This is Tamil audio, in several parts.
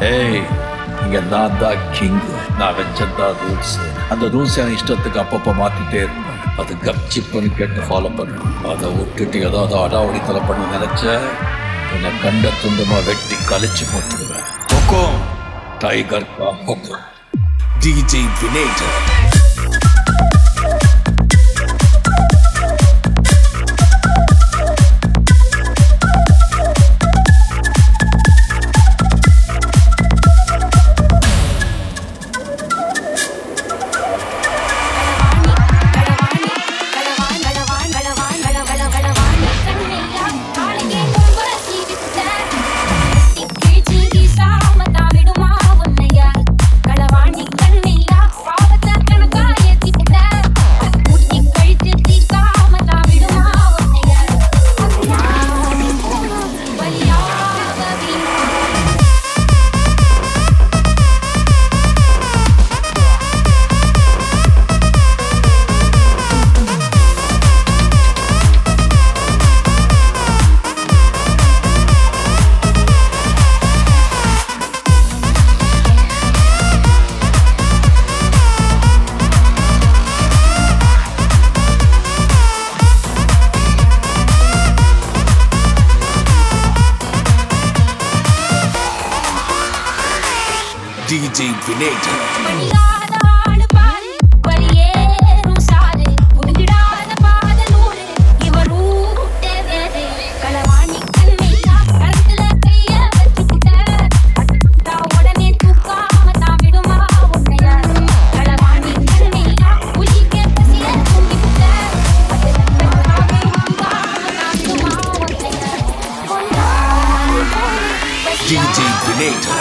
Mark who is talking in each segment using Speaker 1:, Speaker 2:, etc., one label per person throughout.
Speaker 1: ஏய், இங்க நான் தான் கிங். நான் வச்சதான் ரூல்ஸ். அந்த ரூல்ஸ் என் இஷ்டத்துக்கு அப்பப்போ மாத்திட்டே இருப்பேன். அது கப்சிப்புன்னு கேட்டு ஃபாலோ பண்ணுவேன். அதை விட்டுட்டு ஏதாவது அடாவடித்தலை பண்ண நினைச்ச உன்னை கண்ட துண்டமா வெட்டி கழிச்சு போட்டுடுவேன். ஹொக்கோம், டைகர் கா ஹொக்கோம்.
Speaker 2: DJ Vinator. DJ Vinator. DJ Vinator.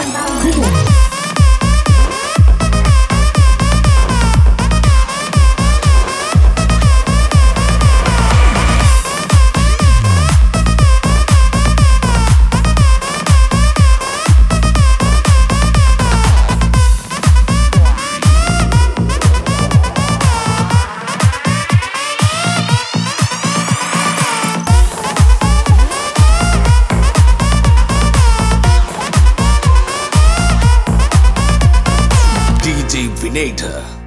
Speaker 2: DJ Vinator.